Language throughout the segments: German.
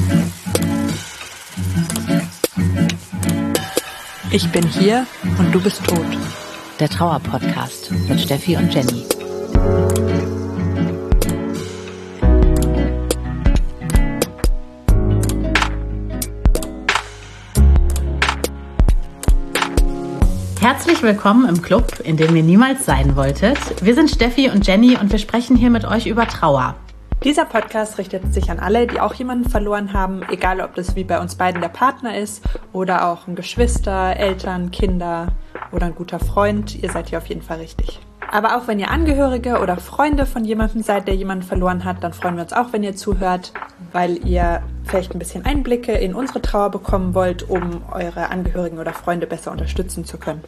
Ich bin hier und du bist tot. Der Trauer-Podcast mit Steffi und Jenny. Herzlich willkommen im Club, in dem ihr niemals sein wolltet. Wir sind Steffi und Jenny und wir sprechen hier mit euch über Trauer. Dieser Podcast richtet sich an alle, die auch jemanden verloren haben, egal ob das wie bei uns beiden der Partner ist oder auch ein Geschwister, Eltern, Kinder oder ein guter Freund. Ihr seid hier auf jeden Fall richtig. Aber auch wenn ihr Angehörige oder Freunde von jemandem seid, der jemanden verloren hat, dann freuen wir uns auch, wenn ihr zuhört, weil ihr vielleicht ein bisschen Einblicke in unsere Trauer bekommen wollt, um eure Angehörigen oder Freunde besser unterstützen zu können.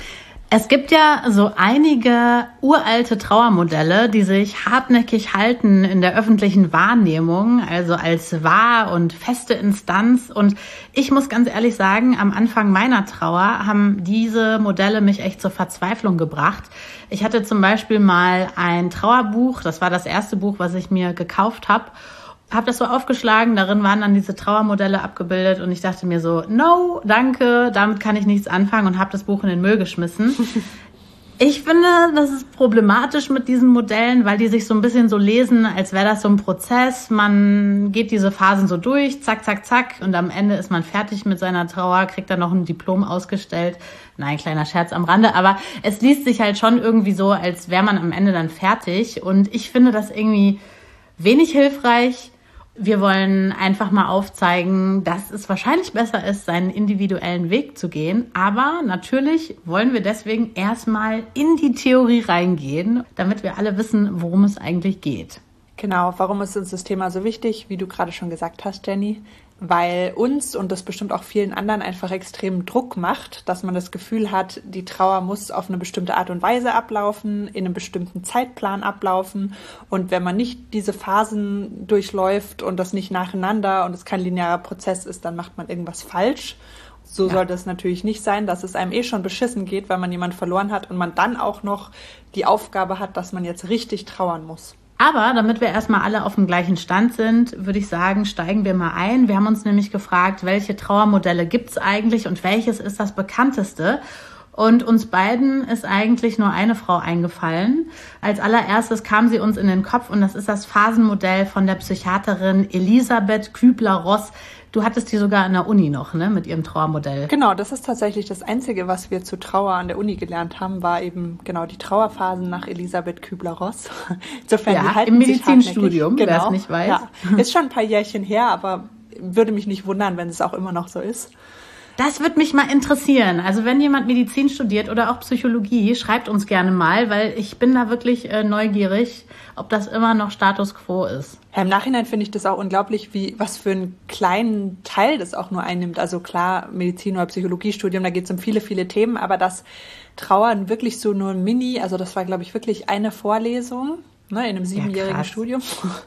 Es gibt ja so einige uralte Trauermodelle, die sich hartnäckig halten in der öffentlichen Wahrnehmung, also als wahr und feste Instanz. Und ich muss ganz ehrlich sagen, am Anfang meiner Trauer haben diese Modelle mich echt zur Verzweiflung gebracht. Ich hatte zum Beispiel mal ein Trauerbuch, das war das erste Buch, was ich mir gekauft habe. Habe das so aufgeschlagen, darin waren dann diese Trauermodelle abgebildet und ich dachte mir so, no, danke, damit kann ich nichts anfangen und habe das Buch in den Müll geschmissen. Ich finde, das ist problematisch mit diesen Modellen, weil die sich so ein bisschen so lesen, als wäre das so ein Prozess. Man geht diese Phasen so durch, zack, zack, zack und am Ende ist man fertig mit seiner Trauer, kriegt dann noch ein Diplom ausgestellt. Nein, kleiner Scherz am Rande, aber es liest sich halt schon irgendwie so, als wäre man am Ende dann fertig und ich finde das irgendwie wenig hilfreich. Wir wollen einfach mal aufzeigen, dass es wahrscheinlich besser ist, seinen individuellen Weg zu gehen. Aber natürlich wollen wir deswegen erstmal in die Theorie reingehen, damit wir alle wissen, worum es eigentlich geht. Genau, warum ist uns das Thema so wichtig, wie du gerade schon gesagt hast, Jenny? Weil uns und das bestimmt auch vielen anderen einfach extremen Druck macht, dass man das Gefühl hat, die Trauer muss auf eine bestimmte Art und Weise ablaufen, in einem bestimmten Zeitplan ablaufen. Und wenn man nicht diese Phasen durchläuft und das nicht nacheinander und es kein linearer Prozess ist, dann macht man irgendwas falsch. So sollte es natürlich nicht sein, dass es einem schon beschissen geht, weil man jemanden verloren hat und man dann auch noch die Aufgabe hat, dass man jetzt richtig trauern muss. Aber damit wir erstmal alle auf dem gleichen Stand sind, würde ich sagen, steigen wir mal ein. Wir haben uns nämlich gefragt, welche Trauermodelle gibt's eigentlich und welches ist das bekannteste? Und uns beiden ist eigentlich nur eine Frau eingefallen. Als allererstes kam sie uns in den Kopf und das ist das Phasenmodell von der Psychiaterin Elisabeth Kübler-Ross. Du hattest die sogar an der Uni noch, ne, mit ihrem Trauermodell. Genau, das ist tatsächlich das Einzige, was wir zu Trauer an der Uni gelernt haben, war eben genau die Trauerphasen nach Elisabeth Kübler-Ross. Insofern, ja, die halten im sich Medizinstudium, genau, wer es nicht weiß. Ja. Ist schon ein paar Jährchen her, aber würde mich nicht wundern, wenn es auch immer noch so ist. Das würde mich mal interessieren. Also wenn jemand Medizin studiert oder auch Psychologie, schreibt uns gerne mal, weil ich bin da wirklich neugierig, ob das immer noch Status quo ist. Ja, im Nachhinein finde ich das auch unglaublich, was für einen kleinen Teil das auch nur einnimmt. Also klar, Medizin- oder Psychologiestudium, da geht es um viele, viele Themen, aber das Trauern wirklich so nur ein also das war, glaube ich, wirklich eine Vorlesung, ne, in einem 7-jährigen Studium.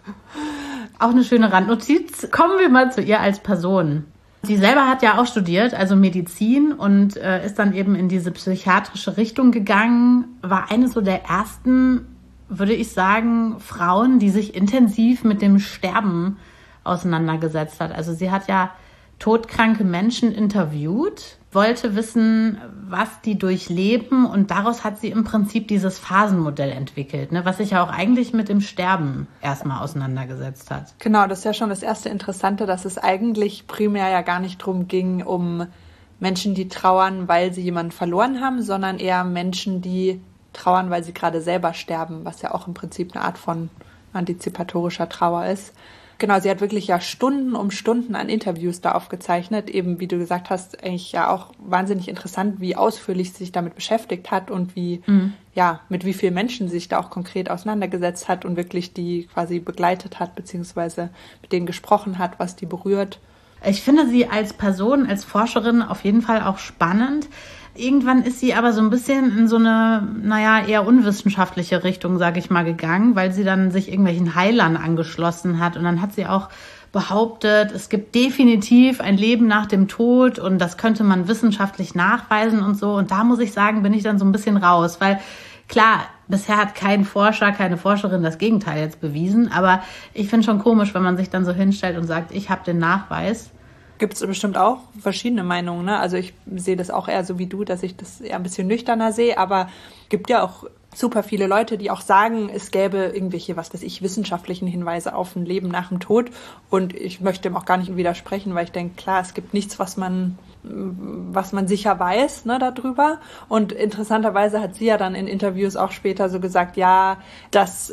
Auch eine schöne Randnotiz. Kommen wir mal zu ihr als Person. Sie selber hat ja auch studiert, also Medizin und ist dann eben in diese psychiatrische Richtung gegangen, war eine so der ersten, würde ich sagen, Frauen, die sich intensiv mit dem Sterben auseinandergesetzt hat. Also sie hat ja todkranke Menschen interviewt, wollte wissen, was die durchleben und daraus hat sie im Prinzip dieses Phasenmodell entwickelt, ne, was sich ja auch eigentlich mit dem Sterben erstmal auseinandergesetzt hat. Genau, das ist ja schon das erste Interessante, dass es eigentlich primär ja gar nicht drum ging, um Menschen, die trauern, weil sie jemanden verloren haben, sondern eher Menschen, die trauern, weil sie gerade selber sterben, was ja auch im Prinzip eine Art von antizipatorischer Trauer ist. Genau, sie hat wirklich ja Stunden um Stunden an Interviews da aufgezeichnet, eben wie du gesagt hast, eigentlich ja auch wahnsinnig interessant, wie ausführlich sie sich damit beschäftigt hat und wie, mit wie vielen Menschen sie sich da auch konkret auseinandergesetzt hat und wirklich die quasi begleitet hat, beziehungsweise mit denen gesprochen hat, was die berührt. Ich finde sie als Person, als Forscherin auf jeden Fall auch spannend. Irgendwann ist sie aber so ein bisschen in so eine, eher unwissenschaftliche Richtung, sage ich mal, gegangen, weil sie dann sich irgendwelchen Heilern angeschlossen hat. Und dann hat sie auch behauptet, es gibt definitiv ein Leben nach dem Tod und das könnte man wissenschaftlich nachweisen und so. Und da muss ich sagen, bin ich dann so ein bisschen raus, weil klar, bisher hat kein Forscher, keine Forscherin das Gegenteil jetzt bewiesen. Aber ich finde schon komisch, wenn man sich dann so hinstellt und sagt, ich habe den Nachweis. Gibt es bestimmt auch verschiedene Meinungen, ne? Also ich sehe das auch eher so wie du, dass ich das eher ein bisschen nüchterner sehe, aber gibt ja auch super viele Leute, die auch sagen, es gäbe irgendwelche, was weiß ich, wissenschaftlichen Hinweise auf ein Leben nach dem Tod. Und ich möchte dem auch gar nicht widersprechen, weil ich denke, klar, es gibt nichts, was man sicher weiß, ne, darüber. Und interessanterweise hat sie ja dann in Interviews auch später so gesagt, ja, dass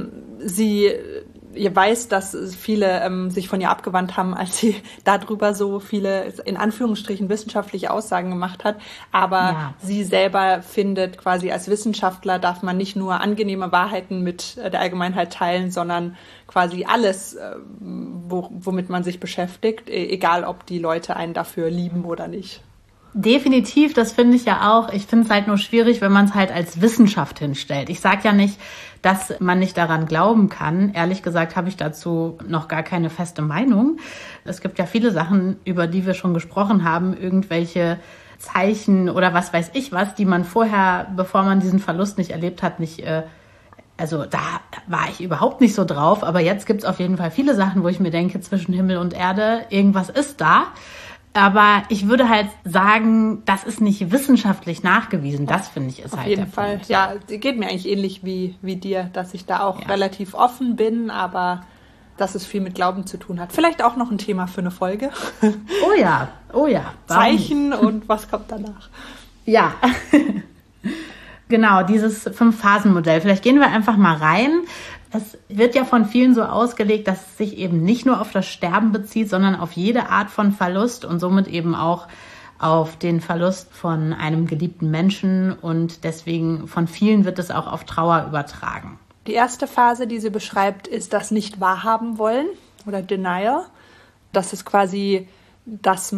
ihr weiß, dass viele sich von ihr abgewandt haben, als sie darüber so viele, in Anführungsstrichen, wissenschaftliche Aussagen gemacht hat. Aber sie selber findet, quasi als Wissenschaftler darf man nicht nur angenehme Wahrheiten mit der Allgemeinheit teilen, sondern quasi alles, womit man sich beschäftigt, egal ob die Leute einen dafür lieben oder nicht. Definitiv, das finde ich ja auch. Ich finde es halt nur schwierig, wenn man es halt als Wissenschaft hinstellt. Ich sage ja nicht, dass man nicht daran glauben kann. Ehrlich gesagt habe ich dazu noch gar keine feste Meinung. Es gibt ja viele Sachen, über die wir schon gesprochen haben, irgendwelche Zeichen oder was weiß ich was, die man vorher, bevor man diesen Verlust nicht erlebt hat, nicht... Also da war ich überhaupt nicht so drauf. Aber jetzt gibt es auf jeden Fall viele Sachen, wo ich mir denke, zwischen Himmel und Erde, irgendwas ist da. Aber ich würde halt sagen, das ist nicht wissenschaftlich nachgewiesen. Das finde ich ist auf halt jeden der Fall. Punkt. Ja, geht mir eigentlich ähnlich wie dir, dass ich da auch relativ offen bin, aber dass es viel mit Glauben zu tun hat. Vielleicht auch noch ein Thema für eine Folge. Oh ja. Zeichen und was kommt danach. Ja, genau, dieses 5-Phasen-Modell. Vielleicht gehen wir einfach mal rein. Es wird ja von vielen so ausgelegt, dass es sich eben nicht nur auf das Sterben bezieht, sondern auf jede Art von Verlust und somit eben auch auf den Verlust von einem geliebten Menschen. Und deswegen von vielen wird es auch auf Trauer übertragen. Die erste Phase, die sie beschreibt, ist das nicht wahrhaben wollen oder Denial. Das ist quasi, dass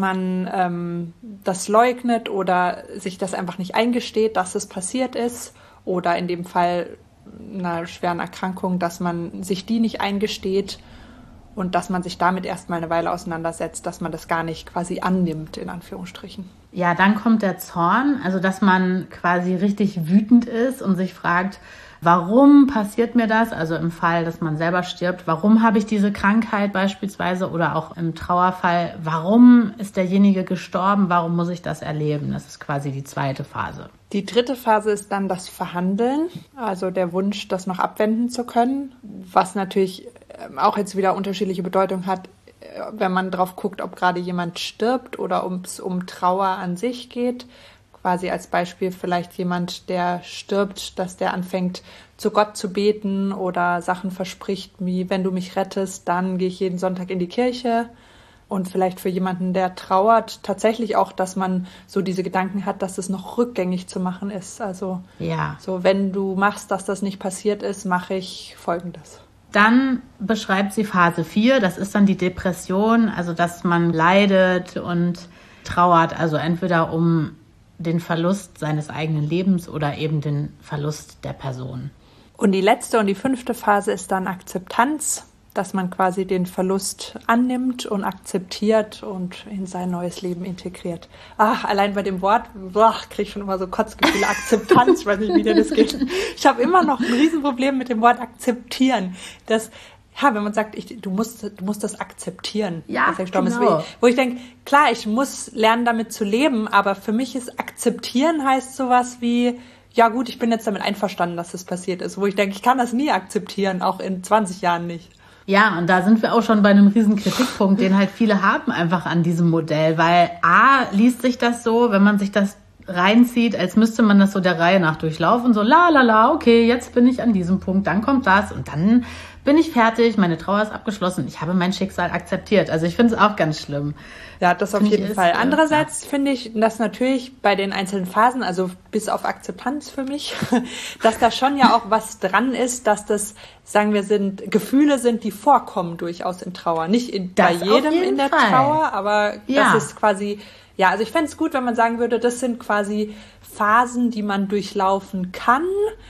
man das leugnet oder sich das einfach nicht eingesteht, dass es passiert ist. Oder in dem Fall einer schweren Erkrankung, dass man sich die nicht eingesteht und dass man sich damit erstmal eine Weile auseinandersetzt, dass man das gar nicht quasi annimmt, in Anführungsstrichen. Ja, dann kommt der Zorn, also dass man quasi richtig wütend ist und sich fragt, warum passiert mir das? Also im Fall, dass man selber stirbt, warum habe ich diese Krankheit beispielsweise oder auch im Trauerfall, warum ist derjenige gestorben? Warum muss ich das erleben? Das ist quasi die zweite Phase. Die dritte Phase ist dann das Verhandeln, also der Wunsch, das noch abwenden zu können, was natürlich auch jetzt wieder unterschiedliche Bedeutung hat, wenn man drauf guckt, ob gerade jemand stirbt oder es um Trauer an sich geht. Quasi als Beispiel vielleicht jemand, der stirbt, dass der anfängt, zu Gott zu beten oder Sachen verspricht, wie wenn du mich rettest, dann gehe ich jeden Sonntag in die Kirche. Und vielleicht für jemanden, der trauert, tatsächlich auch, dass man so diese Gedanken hat, dass es noch rückgängig zu machen ist. Also so, wenn du machst, dass das nicht passiert ist, mache ich Folgendes. Dann beschreibt sie Phase 4, das ist dann die Depression, also dass man leidet und trauert, also entweder um den Verlust seines eigenen Lebens oder eben den Verlust der Person. Und die letzte und die 5. Phase ist dann Akzeptanz, dass man quasi den Verlust annimmt und akzeptiert und in sein neues Leben integriert. Allein bei dem Wort kriege ich schon immer so Kotzgefühle. Akzeptanz, ich weiß nicht, wie dir das geht. Ich habe immer noch ein Riesenproblem mit dem Wort akzeptieren. Wenn man sagt, du musst das akzeptieren, dass er gestorben ist. Wo ich denke, klar, ich muss lernen, damit zu leben, aber für mich ist akzeptieren heißt sowas wie, ja gut, ich bin jetzt damit einverstanden, dass das passiert ist. Wo ich denke, ich kann das nie akzeptieren, auch in 20 Jahren nicht. Ja, und da sind wir auch schon bei einem riesen Kritikpunkt, den halt viele haben einfach an diesem Modell, weil liest sich das so, wenn man sich das reinzieht, als müsste man das so der Reihe nach durchlaufen, so okay, jetzt bin ich an diesem Punkt, dann kommt das und dann bin ich fertig, meine Trauer ist abgeschlossen, ich habe mein Schicksal akzeptiert. Also ich finde es auch ganz schlimm. Ja, das auf jeden Fall. Andererseits finde ich, dass natürlich bei den einzelnen Phasen, also bis auf Akzeptanz für mich, dass da schon ja auch was dran ist, dass das, sagen wir, Gefühle sind, die vorkommen durchaus in Trauer. Nicht bei jedem in der Trauer, aber das ist quasi, also ich fände es gut, wenn man sagen würde, das sind quasi Phasen, die man durchlaufen kann,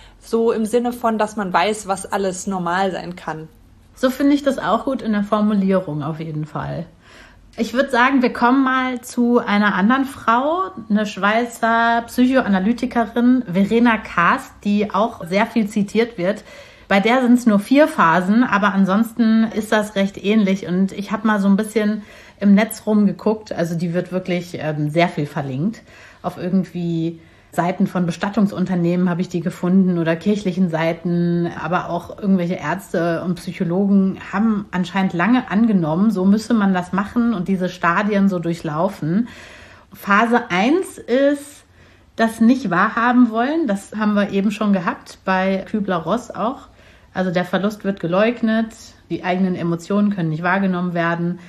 so im Sinne von, dass man weiß, was alles normal sein kann. So finde ich das auch gut in der Formulierung auf jeden Fall. Ich würde sagen, wir kommen mal zu einer anderen Frau, eine Schweizer Psychoanalytikerin, Verena Kast, die auch sehr viel zitiert wird. Bei der sind es nur 4 Phasen, aber ansonsten ist das recht ähnlich. Und ich habe mal so ein bisschen im Netz rumgeguckt. Also die wird wirklich sehr viel verlinkt. Auf irgendwie Seiten von Bestattungsunternehmen habe ich die gefunden oder kirchlichen Seiten, aber auch irgendwelche Ärzte und Psychologen haben anscheinend lange angenommen, so müsse man das machen und diese Stadien so durchlaufen. Phase 1 ist das nicht wahrhaben wollen, das haben wir eben schon gehabt bei Kübler-Ross auch. Also der Verlust wird geleugnet, die eigenen Emotionen können nicht wahrgenommen werden,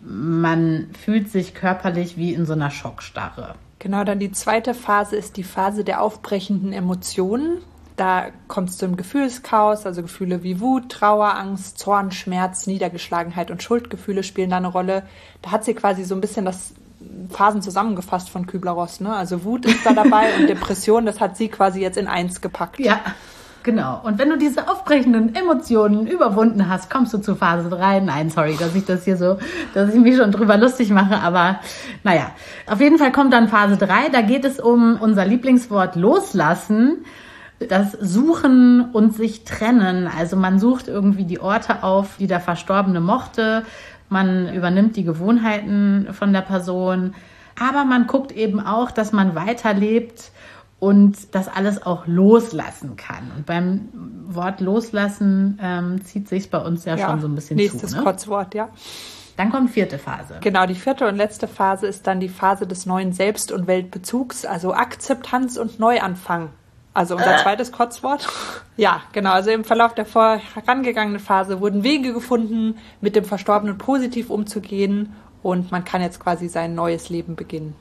man fühlt sich körperlich wie in so einer Schockstarre. Genau, dann die zweite Phase ist die Phase der aufbrechenden Emotionen. Da kommt es zum Gefühlschaos, also Gefühle wie Wut, Trauer, Angst, Zorn, Schmerz, Niedergeschlagenheit und Schuldgefühle spielen da eine Rolle. Da hat sie quasi so ein bisschen das Phasen zusammengefasst von Kübler-Ross, ne? Also Wut ist da dabei und Depression, das hat sie quasi jetzt in 1 gepackt. Ja, genau. Und wenn du diese aufbrechenden Emotionen überwunden hast, kommst du zu Phase 3. Nein, sorry, dass ich mich schon drüber lustig mache, aber naja. Auf jeden Fall kommt dann Phase 3, da geht es um unser Lieblingswort loslassen, das Suchen und sich trennen. Also man sucht irgendwie die Orte auf, die der Verstorbene mochte, man übernimmt die Gewohnheiten von der Person, aber man guckt eben auch, dass man weiterlebt und das alles auch loslassen kann. Und beim Wort loslassen zieht sich bei uns ja schon so ein bisschen nächstes zu. Nächstes Kotzwort, ja. Dann kommt 4. Phase. Genau, die 4. und letzte Phase ist dann die Phase des neuen Selbst- und Weltbezugs, also Akzeptanz und Neuanfang. Also unser zweites Kotzwort. Ja, genau. Also im Verlauf der vorangegangenen Phase wurden Wege gefunden, mit dem Verstorbenen positiv umzugehen und man kann jetzt quasi sein neues Leben beginnen.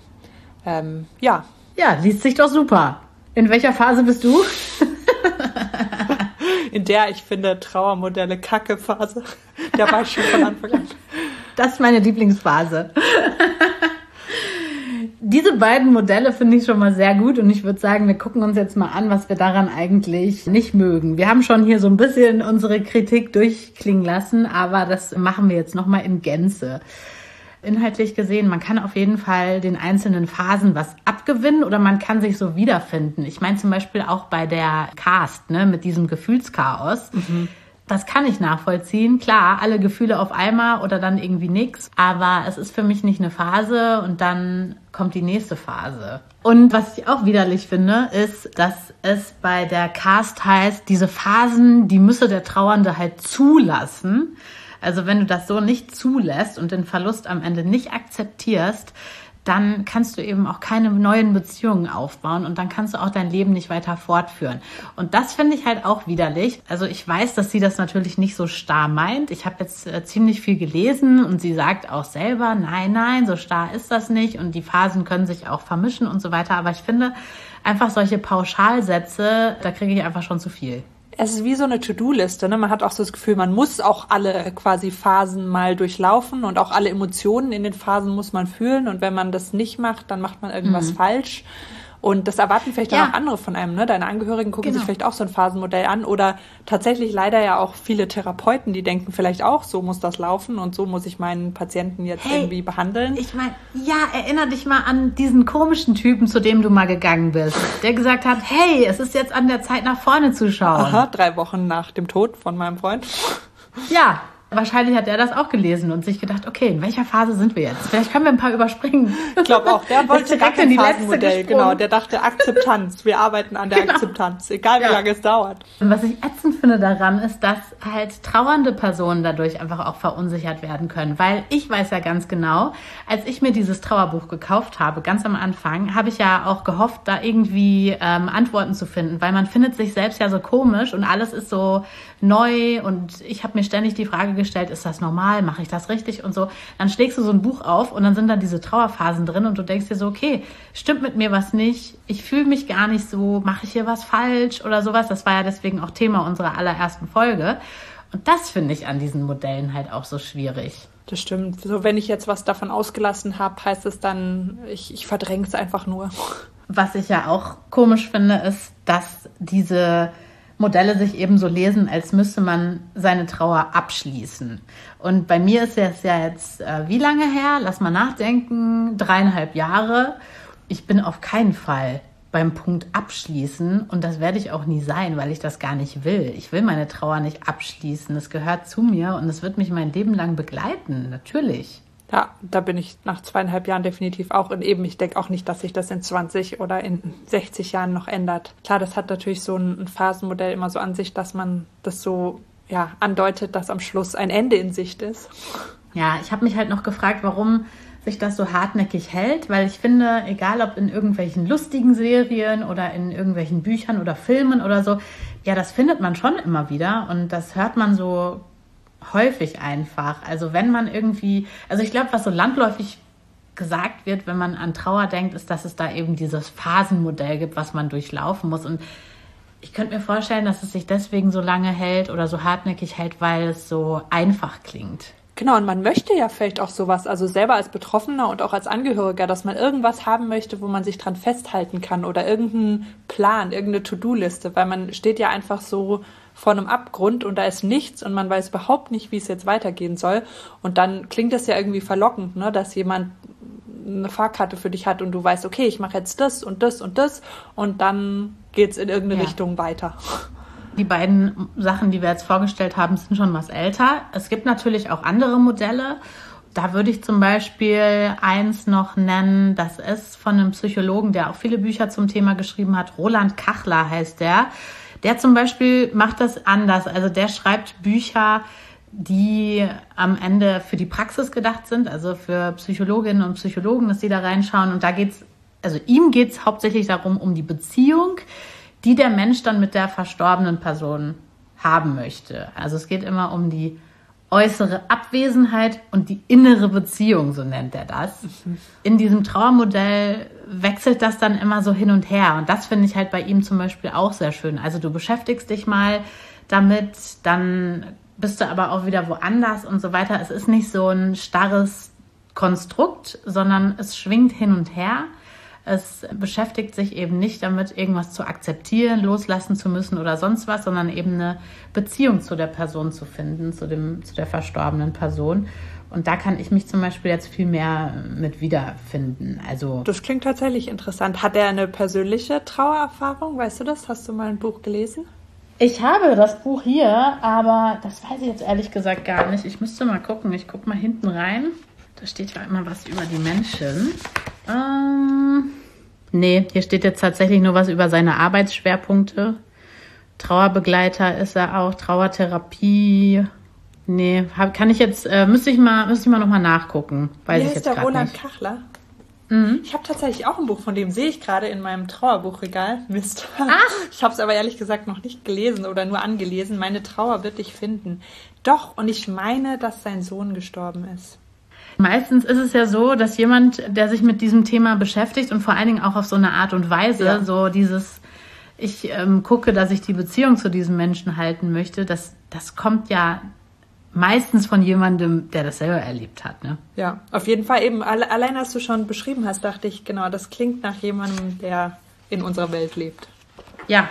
Ja. Ja, liest sich doch super. In welcher Phase bist du? In der, ich finde, Trauermodelle Kacke-Phase. Da war ich schon von Anfang an. Das ist meine Lieblingsphase. Diese beiden Modelle finde ich schon mal sehr gut und ich würde sagen, wir gucken uns jetzt mal an, was wir daran eigentlich nicht mögen. Wir haben schon hier so ein bisschen unsere Kritik durchklingen lassen, aber das machen wir jetzt nochmal in Gänze. Inhaltlich gesehen, man kann auf jeden Fall den einzelnen Phasen was abgewinnen oder man kann sich so wiederfinden. Ich meine zum Beispiel auch bei der Cast, ne, mit diesem Gefühlschaos. Das kann ich nachvollziehen. Klar, alle Gefühle auf einmal oder dann irgendwie nix. Aber es ist für mich nicht eine Phase und dann kommt die nächste Phase. Und was ich auch widerlich finde, ist, dass es bei der Cast heißt, diese Phasen, die müsse der Trauernde halt zulassen. Also wenn du das so nicht zulässt und den Verlust am Ende nicht akzeptierst, dann kannst du eben auch keine neuen Beziehungen aufbauen und dann kannst du auch dein Leben nicht weiter fortführen. Und das finde ich halt auch widerlich. Also ich weiß, dass sie das natürlich nicht so starr meint. Ich habe jetzt ziemlich viel gelesen und sie sagt auch selber, nein, so starr ist das nicht und die Phasen können sich auch vermischen und so weiter. Aber ich finde einfach solche Pauschalsätze, da kriege ich einfach schon zu viel. Es ist wie so eine To-Do-Liste, ne? Man hat auch so das Gefühl, man muss auch alle quasi Phasen mal durchlaufen und auch alle Emotionen in den Phasen muss man fühlen und wenn man das nicht macht, dann macht man irgendwas falsch. Und das erwarten vielleicht dann auch andere von einem, ne? Deine Angehörigen gucken sich vielleicht auch so ein Phasenmodell an oder tatsächlich leider ja auch viele Therapeuten, die denken vielleicht auch, so muss das laufen und so muss ich meinen Patienten jetzt irgendwie behandeln. Ich meine, ja, erinnere dich mal an diesen komischen Typen, zu dem du mal gegangen bist, der gesagt hat, hey, es ist jetzt an der Zeit, nach vorne zu schauen. Aha, 3 Wochen nach dem Tod von meinem Freund. Ja. Wahrscheinlich hat er das auch gelesen und sich gedacht, okay, in welcher Phase sind wir jetzt? Vielleicht können wir ein paar überspringen. Ich glaube auch, der wollte gar kein Phasenmodell. Genau, der dachte Akzeptanz. Wir arbeiten an der Akzeptanz, egal wie lange es dauert. Und was ich ätzend finde daran, ist, dass halt trauernde Personen dadurch einfach auch verunsichert werden können. Weil ich weiß ja ganz genau, als ich mir dieses Trauerbuch gekauft habe, ganz am Anfang, habe ich ja auch gehofft, da irgendwie Antworten zu finden. Weil man findet sich selbst ja so komisch und alles ist so neu und ich habe mir ständig die Frage gestellt, ist das normal, mache ich das richtig und so. Dann schlägst du so ein Buch auf und dann sind da diese Trauerphasen drin und du denkst dir so, okay, stimmt mit mir was nicht, ich fühle mich gar nicht so, mache ich hier was falsch oder sowas. Das war ja deswegen auch Thema unserer allerersten Folge. Und das finde ich an diesen Modellen halt auch so schwierig. Das stimmt. So, wenn ich jetzt was davon ausgelassen habe, heißt es dann, ich verdränge es einfach nur. Was ich ja auch komisch finde, ist, dass diese Modelle sich eben so lesen, als müsste man seine Trauer abschließen. Und bei mir ist es ja jetzt, wie lange her? Lass mal nachdenken, 3,5 Jahre. Ich bin auf keinen Fall beim Punkt abschließen und das werde ich auch nie sein, weil ich das gar nicht will. Ich will meine Trauer nicht abschließen. Es gehört zu mir und es wird mich mein Leben lang begleiten, natürlich. Ja, da bin ich nach 2,5 Jahren definitiv auch. Und eben, ich denke auch nicht, dass sich das in 20 oder in 60 Jahren noch ändert. Klar, das hat natürlich so ein Phasenmodell immer so an sich, dass man das so andeutet, dass am Schluss ein Ende in Sicht ist. Ja, ich habe mich halt noch gefragt, warum sich das so hartnäckig hält, weil ich finde, egal ob in irgendwelchen lustigen Serien oder in irgendwelchen Büchern oder Filmen oder so, ja, das findet man schon immer wieder und das hört man so häufig einfach. Also wenn man irgendwie, also ich glaube, was so landläufig gesagt wird, wenn man an Trauer denkt, ist, dass es da eben dieses Phasenmodell gibt, was man durchlaufen muss. Und ich könnte mir vorstellen, dass es sich deswegen so lange hält oder so hartnäckig hält, weil es so einfach klingt. Genau, und man möchte ja vielleicht auch sowas, also selber als Betroffener und auch als Angehöriger, dass man irgendwas haben möchte, wo man sich dran festhalten kann oder irgendeinen Plan, irgendeine To-Do-Liste, weil man steht ja einfach so vor einem Abgrund und da ist nichts und man weiß überhaupt nicht, wie es jetzt weitergehen soll. Und dann klingt es ja irgendwie verlockend, ne, dass jemand eine Fahrkarte für dich hat und du weißt, okay, ich mache jetzt das und das und das und dann geht's in irgendeine Richtung weiter. Die beiden Sachen, die wir jetzt vorgestellt haben, sind schon was älter. Es gibt natürlich auch andere Modelle. Da würde ich zum Beispiel eins noch nennen, das ist von einem Psychologen, der auch viele Bücher zum Thema geschrieben hat. Roland Kachler heißt der. Der zum Beispiel macht das anders. Also der schreibt Bücher, die am Ende für die Praxis gedacht sind, also für Psychologinnen und Psychologen, dass die da reinschauen. Und da ihm geht's hauptsächlich darum, um die Beziehung, die der Mensch dann mit der verstorbenen Person haben möchte. Also es geht immer um die äußere Abwesenheit und die innere Beziehung, so nennt er das. In diesem Trauermodell wechselt das dann immer so hin und her. Und das finde ich halt bei ihm zum Beispiel auch sehr schön. Also du beschäftigst dich mal damit, dann bist du aber auch wieder woanders und so weiter. Es ist nicht so ein starres Konstrukt, sondern es schwingt hin und her. Es beschäftigt sich eben nicht damit, irgendwas zu akzeptieren, loslassen zu müssen oder sonst was, sondern eben eine Beziehung zu der Person zu finden, zu der verstorbenen Person. Und da kann ich mich zum Beispiel jetzt viel mehr mit wiederfinden. Also das klingt tatsächlich interessant. Hat er eine persönliche Trauererfahrung? Weißt du das? Hast du mal ein Buch gelesen? Ich habe das Buch hier, aber das weiß ich jetzt ehrlich gesagt gar nicht. Ich müsste mal gucken. Ich gucke mal hinten rein. Da steht ja immer was über die Menschen. Nee, hier steht jetzt tatsächlich nur was über seine Arbeitsschwerpunkte. Trauerbegleiter ist er auch, Trauertherapie. Nee, kann ich jetzt, müsste ich mal nochmal nachgucken. Weiß ich jetzt gerade nicht. Roland Kachler? Mhm. Ich habe tatsächlich auch ein Buch von dem, sehe ich gerade in meinem Trauerbuchregal. Mist. Ach. Ich habe es aber ehrlich gesagt noch nicht gelesen oder nur angelesen. Meine Trauer wird dich finden. Doch, und ich meine, dass sein Sohn gestorben ist. Meistens ist es ja so, dass jemand, der sich mit diesem Thema beschäftigt und vor allen Dingen auch auf so eine Art und Weise, so dieses, ich gucke, dass ich die Beziehung zu diesem Menschen halten möchte, das kommt ja meistens von jemandem, der das selber erlebt hat, ne? Ja, auf jeden Fall eben. Allein als du schon beschrieben hast, dachte ich, genau, das klingt nach jemandem, der in unserer Welt lebt. Ja,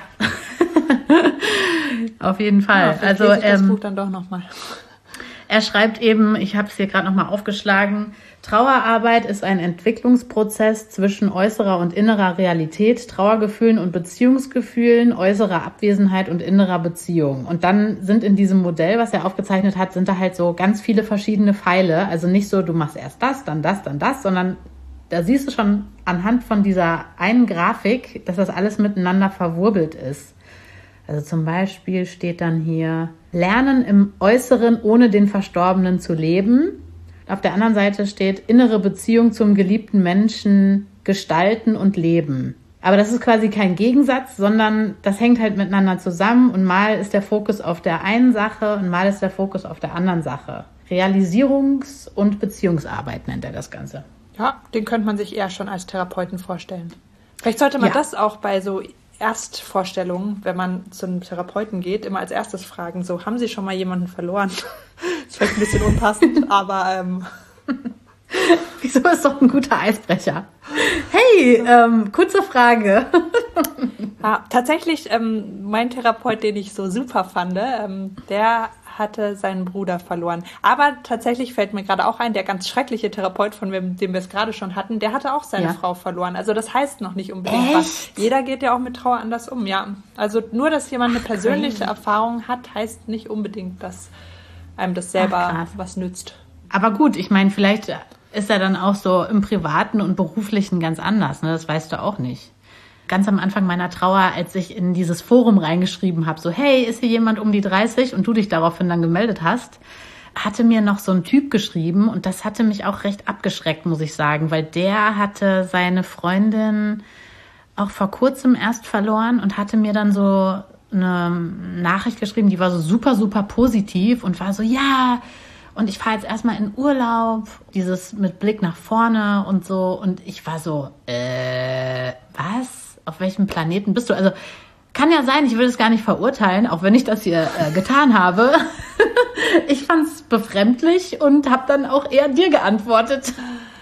auf jeden Fall. Ja, also lese ich das Buch dann doch nochmal. Er schreibt eben, ich habe es hier gerade nochmal aufgeschlagen, Trauerarbeit ist ein Entwicklungsprozess zwischen äußerer und innerer Realität, Trauergefühlen und Beziehungsgefühlen, äußerer Abwesenheit und innerer Beziehung. Und dann sind in diesem Modell, was er aufgezeichnet hat, sind da halt so ganz viele verschiedene Pfeile. Also nicht so, du machst erst das, dann das, dann das, sondern da siehst du schon anhand von dieser einen Grafik, dass das alles miteinander verwurbelt ist. Also zum Beispiel steht dann hier, Lernen im Äußeren, ohne den Verstorbenen zu leben. Auf der anderen Seite steht, innere Beziehung zum geliebten Menschen gestalten und leben. Aber das ist quasi kein Gegensatz, sondern das hängt halt miteinander zusammen und mal ist der Fokus auf der einen Sache und mal ist der Fokus auf der anderen Sache. Realisierungs- und Beziehungsarbeit nennt er das Ganze. Ja, den könnte man sich eher schon als Therapeuten vorstellen. Vielleicht sollte man das auch bei so Erstvorstellungen, wenn man zu einem Therapeuten geht, immer als erstes fragen, so, haben Sie schon mal jemanden verloren? Das ist vielleicht ein bisschen unpassend, aber Wieso ist doch ein guter Eisbrecher? Hey, kurze Frage. Ja, tatsächlich, mein Therapeut, den ich so super fand, der hatte seinen Bruder verloren. Aber tatsächlich fällt mir gerade auch ein, der ganz schreckliche Therapeut, von dem wir es gerade schon hatten, der hatte auch seine Frau verloren. Also das heißt noch nicht unbedingt was. Jeder geht ja auch mit Trauer anders um, ja. Also nur, dass jemand eine persönliche Erfahrung hat, heißt nicht unbedingt, dass einem das selber was nützt. Aber gut, ich meine, vielleicht ist er dann auch so im Privaten und Beruflichen ganz anders, ne? Das weißt du auch nicht. Ganz am Anfang meiner Trauer, als ich in dieses Forum reingeschrieben habe, so hey, ist hier jemand um die 30 und du dich daraufhin dann gemeldet hast, hatte mir noch so ein Typ geschrieben und das hatte mich auch recht abgeschreckt, muss ich sagen, weil der hatte seine Freundin auch vor kurzem erst verloren und hatte mir dann so eine Nachricht geschrieben, die war so super, super positiv und war so, ja, und ich fahre jetzt erstmal in Urlaub, dieses mit Blick nach vorne und so. Und ich war so, was? Auf welchem Planeten bist du? Also kann ja sein, ich will es gar nicht verurteilen, auch wenn ich das hier getan habe. Ich fand es befremdlich und habe dann auch eher dir geantwortet.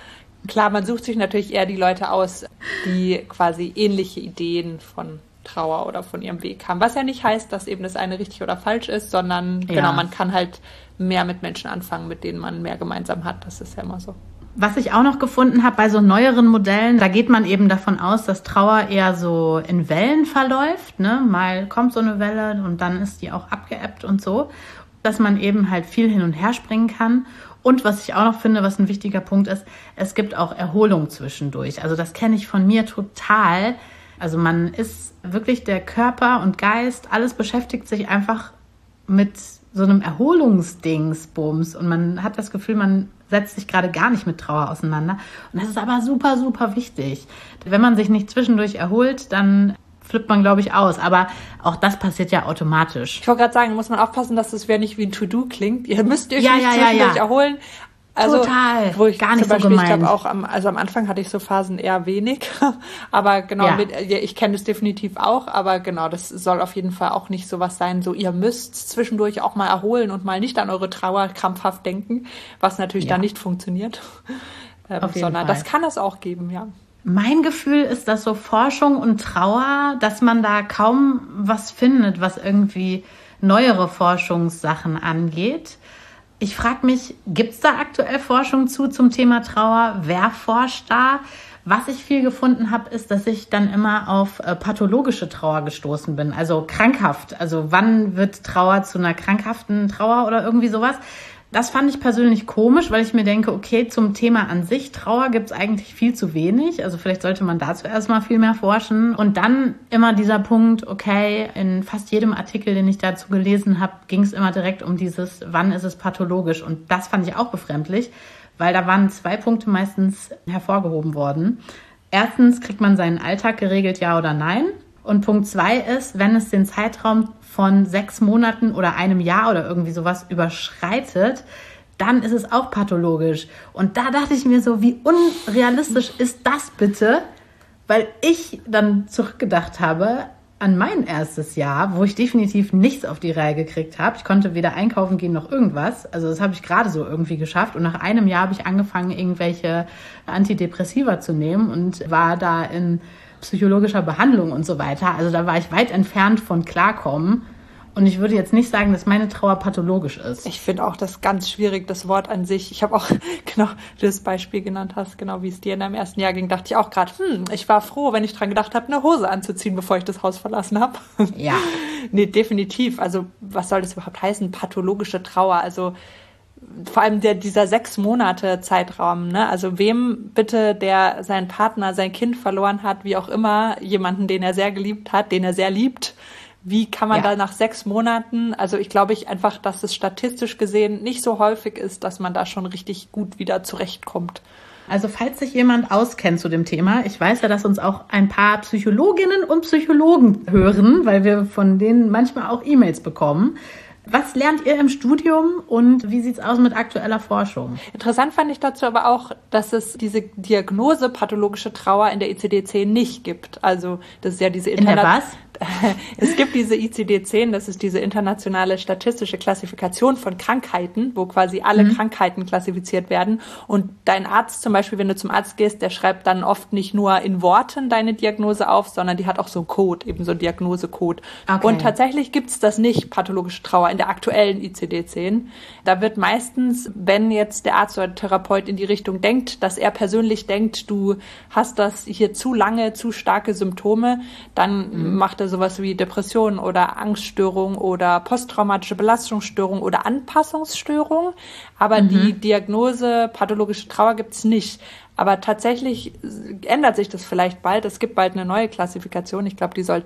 Klar, man sucht sich natürlich eher die Leute aus, die quasi ähnliche Ideen von Trauer oder von ihrem Weg haben. Was ja nicht heißt, dass eben das eine richtig oder falsch ist, sondern genau, man kann halt mehr mit Menschen anfangen, mit denen man mehr gemeinsam hat. Das ist ja immer so. Was ich auch noch gefunden habe bei so neueren Modellen, da geht man eben davon aus, dass Trauer eher so in Wellen verläuft, ne? Mal kommt so eine Welle und dann ist die auch abgeebbt und so, dass man eben halt viel hin und her springen kann. Und was ich auch noch finde, was ein wichtiger Punkt ist, es gibt auch Erholung zwischendurch. Also das kenne ich von mir total. Also man ist wirklich der Körper und Geist, alles beschäftigt sich einfach mit so einem Erholungsdingsbums und man hat das Gefühl, man setzt sich gerade gar nicht mit Trauer auseinander. Und das ist aber super, super wichtig. Wenn man sich nicht zwischendurch erholt, dann flippt man, glaube ich, aus. Aber auch das passiert ja automatisch. Ich wollte gerade sagen, muss man aufpassen, dass das nicht wie ein To-Do klingt. Ihr müsst euch nicht zwischendurch erholen. Also, total, wo ich gar nicht zum Beispiel, so gemeint. Ich glaube auch, am Anfang hatte ich so Phasen eher wenig, aber genau, ich kenne es definitiv auch, aber genau, das soll auf jeden Fall auch nicht sowas sein, so ihr müsst zwischendurch auch mal erholen und mal nicht an eure Trauer krampfhaft denken, was natürlich dann nicht funktioniert, sondern das kann es auch geben, ja. Mein Gefühl ist, dass so Forschung und Trauer, dass man da kaum was findet, was irgendwie neuere Forschungssachen angeht. Ich frage mich, gibt es da aktuell Forschung zum Thema Trauer? Wer forscht da? Was ich viel gefunden habe, ist, dass ich dann immer auf pathologische Trauer gestoßen bin, also krankhaft. Also wann wird Trauer zu einer krankhaften Trauer oder irgendwie sowas? Das fand ich persönlich komisch, weil ich mir denke, okay, zum Thema an sich, Trauer gibt es eigentlich viel zu wenig. Also vielleicht sollte man dazu erstmal viel mehr forschen. Und dann immer dieser Punkt, okay, in fast jedem Artikel, den ich dazu gelesen habe, ging es immer direkt um dieses, wann ist es pathologisch? Und das fand ich auch befremdlich, weil da waren 2 Punkte meistens hervorgehoben worden. Erstens, kriegt man seinen Alltag geregelt, ja oder nein? Und Punkt 2 ist, wenn es den Zeitraum von 6 Monaten oder einem Jahr oder irgendwie sowas überschreitet, dann ist es auch pathologisch. Und da dachte ich mir so, wie unrealistisch ist das bitte? Weil ich dann zurückgedacht habe an mein erstes Jahr, wo ich definitiv nichts auf die Reihe gekriegt habe. Ich konnte weder einkaufen gehen noch irgendwas. Also das habe ich gerade so irgendwie geschafft. Und nach einem Jahr habe ich angefangen, irgendwelche Antidepressiva zu nehmen und war da in psychologischer Behandlung und so weiter. Also da war ich weit entfernt von Klarkommen. Und ich würde jetzt nicht sagen, dass meine Trauer pathologisch ist. Ich finde auch das ganz schwierig, das Wort an sich. Ich habe auch, genau, wie du das Beispiel genannt hast, genau wie es dir in deinem ersten Jahr ging, dachte ich auch gerade, ich war froh, wenn ich dran gedacht habe, eine Hose anzuziehen, bevor ich das Haus verlassen habe. Ja. Nee, definitiv. Also was soll das überhaupt heißen? Pathologische Trauer. Also vor allem dieser 6 Monate Zeitraum, ne? Also wem bitte, der seinen Partner, sein Kind verloren hat, wie auch immer, jemanden, den er sehr geliebt hat, den er sehr liebt, wie kann man da nach 6 Monaten, also ich glaube einfach, dass es statistisch gesehen nicht so häufig ist, dass man da schon richtig gut wieder zurechtkommt. Also falls sich jemand auskennt zu dem Thema, ich weiß ja, dass uns auch ein paar Psychologinnen und Psychologen hören, weil wir von denen manchmal auch E-Mails bekommen. Was lernt ihr im Studium und wie sieht's aus mit aktueller Forschung? Interessant fand ich dazu aber auch, dass es diese Diagnose pathologische Trauer in der ICD-10 nicht gibt. Also das ist ja diese Es gibt diese ICD-10, das ist diese internationale statistische Klassifikation von Krankheiten, wo quasi alle Krankheiten klassifiziert werden. Und dein Arzt zum Beispiel, wenn du zum Arzt gehst, der schreibt dann oft nicht nur in Worten deine Diagnose auf, sondern die hat auch so einen Code, eben so einen Diagnosecode. Okay. Und tatsächlich gibt's das nicht, pathologische Trauer, in der aktuellen ICD-10. Da wird meistens, wenn jetzt der Arzt oder der Therapeut in die Richtung denkt, dass er persönlich denkt, du hast das hier zu lange, zu starke Symptome, dann macht er sowas wie Depression oder Angststörung oder posttraumatische Belastungsstörung oder Anpassungsstörung. Aber die Diagnose pathologische Trauer gibt's nicht. Aber tatsächlich ändert sich das vielleicht bald. Es gibt bald eine neue Klassifikation. Ich glaube, die soll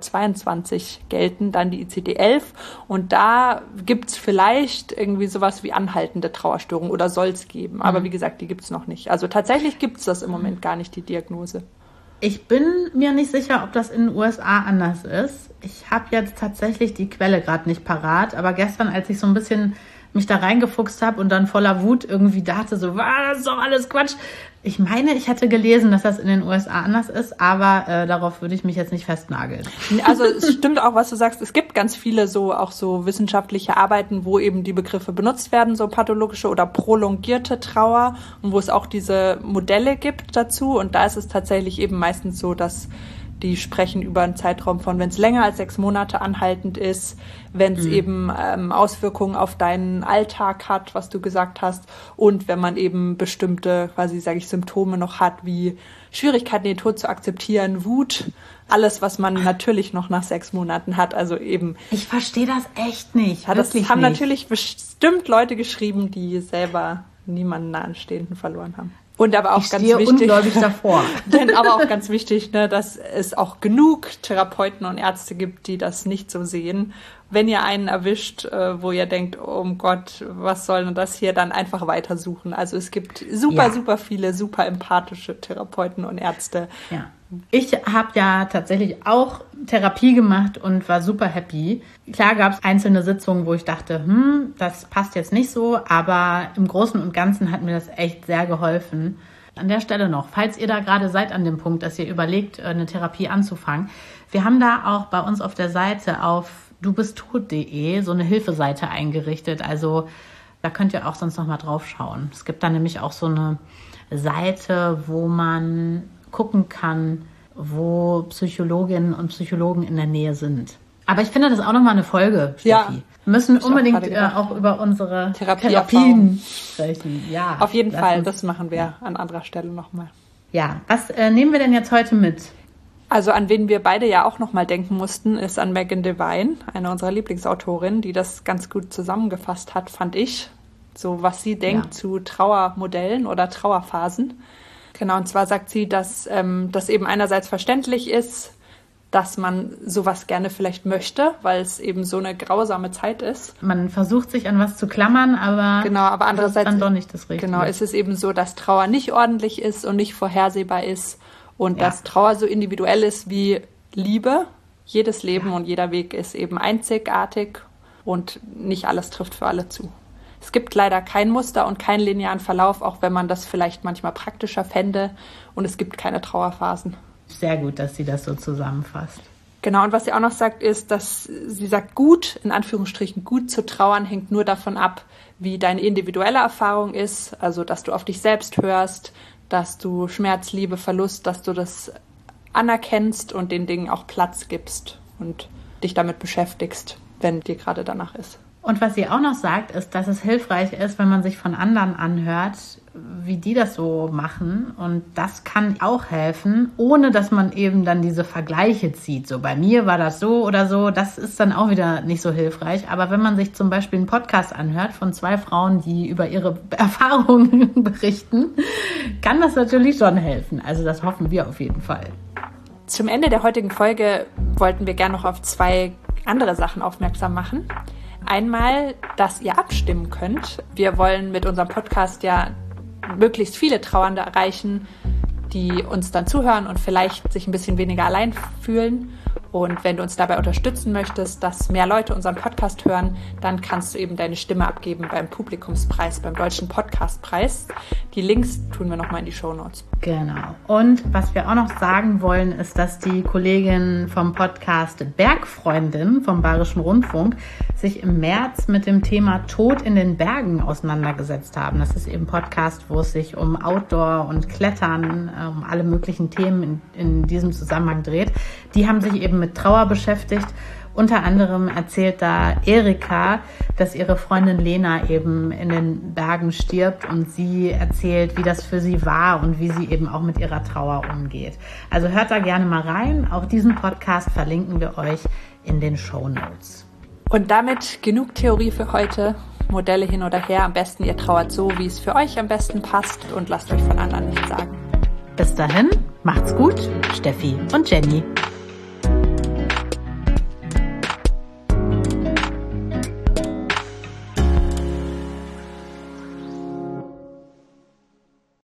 22 gelten, dann die ICD-11. Und da gibt's vielleicht irgendwie sowas wie anhaltende Trauerstörung oder soll's geben. Aber wie gesagt, die gibt's noch nicht. Also tatsächlich gibt's das im Moment gar nicht, die Diagnose. Ich bin mir nicht sicher, ob das in den USA anders ist. Ich habe jetzt tatsächlich die Quelle gerade nicht parat. Aber gestern, als ich so ein bisschen mich da reingefuchst habe und dann voller Wut irgendwie dachte so, das ist doch alles Quatsch. Ich meine, ich hätte gelesen, dass das in den USA anders ist, aber darauf würde ich mich jetzt nicht festnageln. Also es stimmt auch, was du sagst. Es gibt ganz viele auch so wissenschaftliche Arbeiten, wo eben die Begriffe benutzt werden, so pathologische oder prolongierte Trauer und wo es auch diese Modelle gibt dazu. Und da ist es tatsächlich eben meistens so, dass die sprechen über einen Zeitraum von, wenn es länger als 6 Monate anhaltend ist, wenn es eben Auswirkungen auf deinen Alltag hat, was du gesagt hast, und wenn man eben bestimmte, quasi sage ich, Symptome noch hat, wie Schwierigkeiten, den Tod zu akzeptieren, Wut, alles, was man natürlich noch nach 6 Monaten hat, also eben. Ich verstehe das echt nicht. Ja, das haben natürlich bestimmt Leute geschrieben, die selber niemanden Nahestehenden verloren haben. Und aber auch ich ganz stehe wichtig, ungläubig davor. denn aber auch ganz wichtig, ne, dass es auch genug Therapeuten und Ärzte gibt, die das nicht so sehen. Wenn ihr einen erwischt, wo ihr denkt, oh Gott, was soll denn das hier, dann einfach weitersuchen. Also es gibt super viele, super empathische Therapeuten und Ärzte. Ja. Ich habe ja tatsächlich auch Therapie gemacht und war super happy. Klar gab es einzelne Sitzungen, wo ich dachte, das passt jetzt nicht so, aber im Großen und Ganzen hat mir das echt sehr geholfen. An der Stelle noch, falls ihr da gerade seid an dem Punkt, dass ihr überlegt, eine Therapie anzufangen, wir haben da auch bei uns auf der Seite auf dubisttot.de so eine Hilfeseite eingerichtet. Also da könnt ihr auch sonst noch mal drauf schauen. Es gibt da nämlich auch so eine Seite, wo man gucken kann, wo Psychologinnen und Psychologen in der Nähe sind. Aber ich finde das auch nochmal eine Folge, Steffi. Ja, wir müssen unbedingt auch über unsere Therapien sprechen. Ja, auf jeden Fall, das machen wir an anderer Stelle nochmal. Ja, was nehmen wir denn jetzt heute mit? Also an wen wir beide ja auch nochmal denken mussten, ist an Megan Devine, eine unserer Lieblingsautorinnen, die das ganz gut zusammengefasst hat, fand ich. So was sie denkt zu Trauermodellen oder Trauerphasen. Genau, und zwar sagt sie, dass das eben einerseits verständlich ist, dass man sowas gerne vielleicht möchte, weil es eben so eine grausame Zeit ist. Man versucht sich an was zu klammern, aber andererseits ist dann doch nicht das Richtige. Genau, es ist eben so, dass Trauer nicht ordentlich ist und nicht vorhersehbar ist und dass Trauer so individuell ist wie Liebe. Jedes Leben und jeder Weg ist eben einzigartig und nicht alles trifft für alle zu. Es gibt leider kein Muster und keinen linearen Verlauf, auch wenn man das vielleicht manchmal praktischer fände. Und es gibt keine Trauerphasen. Sehr gut, dass sie das so zusammenfasst. Genau, und was sie auch noch sagt, ist, dass sie sagt, gut, in Anführungsstrichen, gut zu trauern hängt nur davon ab, wie deine individuelle Erfahrung ist. Also, dass du auf dich selbst hörst, dass du Schmerz, Liebe, Verlust, dass du das anerkennst und den Dingen auch Platz gibst und dich damit beschäftigst, wenn dir gerade danach ist. Und was sie auch noch sagt, ist, dass es hilfreich ist, wenn man sich von anderen anhört, wie die das so machen. Und das kann auch helfen, ohne dass man eben dann diese Vergleiche zieht. So, bei mir war das so oder so. Das ist dann auch wieder nicht so hilfreich. Aber wenn man sich zum Beispiel einen Podcast anhört von 2 Frauen, die über ihre Erfahrungen berichten, kann das natürlich schon helfen. Also das hoffen wir auf jeden Fall. Zum Ende der heutigen Folge wollten wir gerne noch auf 2 andere Sachen aufmerksam machen. Einmal, dass ihr abstimmen könnt. Wir wollen mit unserem Podcast ja möglichst viele Trauernde erreichen, die uns dann zuhören und vielleicht sich ein bisschen weniger allein fühlen. Und wenn du uns dabei unterstützen möchtest, dass mehr Leute unseren Podcast hören, dann kannst du eben deine Stimme abgeben beim Publikumspreis, beim Deutschen Podcastpreis. Die Links tun wir nochmal in die Shownotes. Genau. Und was wir auch noch sagen wollen, ist, dass die Kollegin vom Podcast Bergfreundin vom Bayerischen Rundfunk sich im März mit dem Thema Tod in den Bergen auseinandergesetzt haben. Das ist eben ein Podcast, wo es sich um Outdoor und Klettern, um alle möglichen Themen in diesem Zusammenhang dreht. Die haben sich eben mit Trauer beschäftigt. Unter anderem erzählt da Erika, dass ihre Freundin Lena eben in den Bergen stirbt und sie erzählt, wie das für sie war und wie sie eben auch mit ihrer Trauer umgeht. Also hört da gerne mal rein. Auch diesen Podcast verlinken wir euch in den Shownotes. Und damit genug Theorie für heute. Modelle hin oder her. Am besten ihr trauert so, wie es für euch am besten passt und lasst euch von anderen nichts sagen. Bis dahin, macht's gut, Steffi und Jenny.